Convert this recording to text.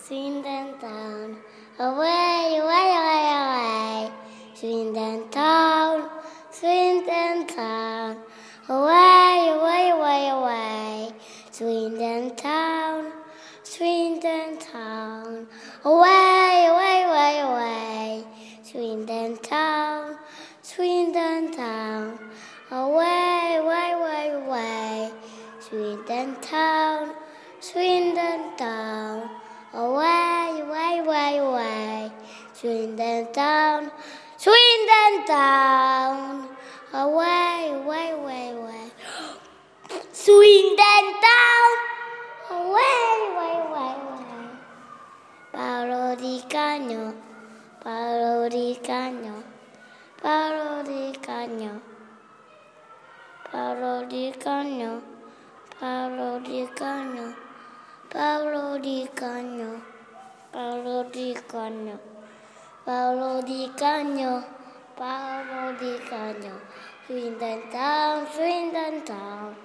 Swindon town, away, away, away, away. Swindon town, Swindon town, away, away, away, away. Swindon town, Swindon town, away, away, away, away. Swindon town, Swindon town, away, away, away, away. Swindon town, Swindon town, away, away, away, away. Swindon town, Swindon town, away, away, away, away. Swindon town, away, away, away, away. Paolo Di Canio, Paolo Di Canio, Paolo Di Canio, Paolo Di Canio, Paolo Di Canio, Paolo Di Canio, Paolo Di Canio, Paolo Di Canio, Paolo Di Canio. Swindon town, Swindon town.